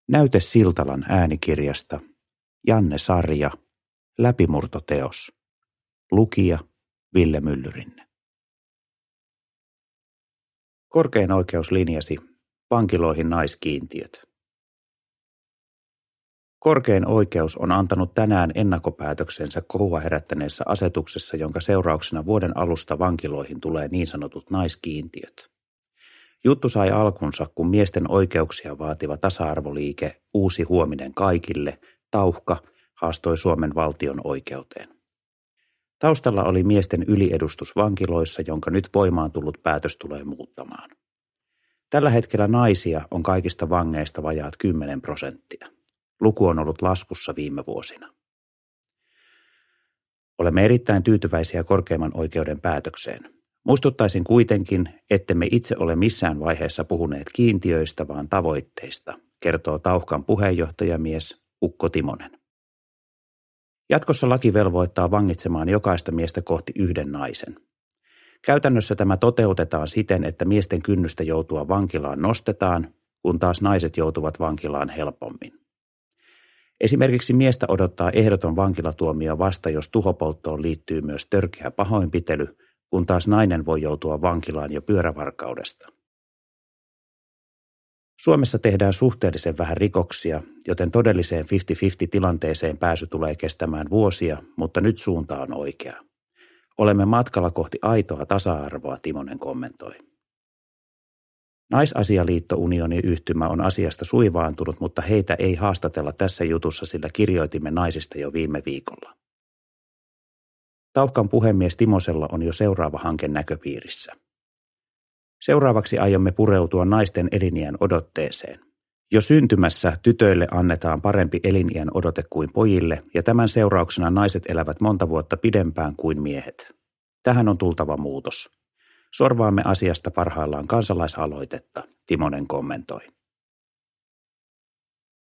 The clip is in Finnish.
Näyte Siltalan äänikirjasta, Janne Sarja, läpimurtoteos. Lukija Ville Myllyrinne. Korkein oikeus linjasi vankiloihin naiskiintiöt. Korkein oikeus on antanut tänään ennakkopäätöksensä kohua herättäneessä asetuksessa, jonka seurauksena vuoden alusta vankiloihin tulee niin sanotut naiskiintiöt. Juttu sai alkunsa, kun miesten oikeuksia vaativa tasa-arvoliike Uusi huominen kaikille, Tauhka, haastoi Suomen valtion oikeuteen. Taustalla oli miesten yliedustus vankiloissa, jonka nyt voimaan tullut päätös tulee muuttamaan. Tällä hetkellä naisia on kaikista vangeista vajaat 10%. Luku on ollut laskussa viime vuosina. Olemme erittäin tyytyväisiä korkeimman oikeuden päätökseen. Muistuttaisin kuitenkin, ettemme itse ole missään vaiheessa puhuneet kiintiöistä, vaan tavoitteista, kertoo Tauhkan puheenjohtajamies Ukko Timonen. Jatkossa laki velvoittaa vangitsemaan jokaista miestä kohti yhden naisen. Käytännössä tämä toteutetaan siten, että miesten kynnystä joutua vankilaan nostetaan, kun taas naiset joutuvat vankilaan helpommin. Esimerkiksi miestä odottaa ehdoton vankilatuomio vasta, jos tuhopolttoon liittyy myös törkeä pahoinpitely, kun taas nainen voi joutua vankilaan jo pyörävarkaudesta. Suomessa tehdään suhteellisen vähän rikoksia, joten todelliseen 50-50 tilanteeseen pääsy tulee kestämään vuosia, mutta nyt suunta on oikea. Olemme matkalla kohti aitoa tasa-arvoa, Timonen kommentoi. Naisasialiitto-unioni-yhtymä on asiasta suivaantunut, mutta heitä ei haastatella tässä jutussa, sillä kirjoitimme naisista jo viime viikolla. Tauhkan puhemies Timosella on jo seuraava hanke näköpiirissä. Seuraavaksi aiomme pureutua naisten eliniän odotteeseen. Jo syntymässä tytöille annetaan parempi eliniän odote kuin pojille, ja tämän seurauksena naiset elävät monta vuotta pidempään kuin miehet. Tähän on tultava muutos. Sorvaamme asiasta parhaillaan kansalaisaloitetta, Timonen kommentoi.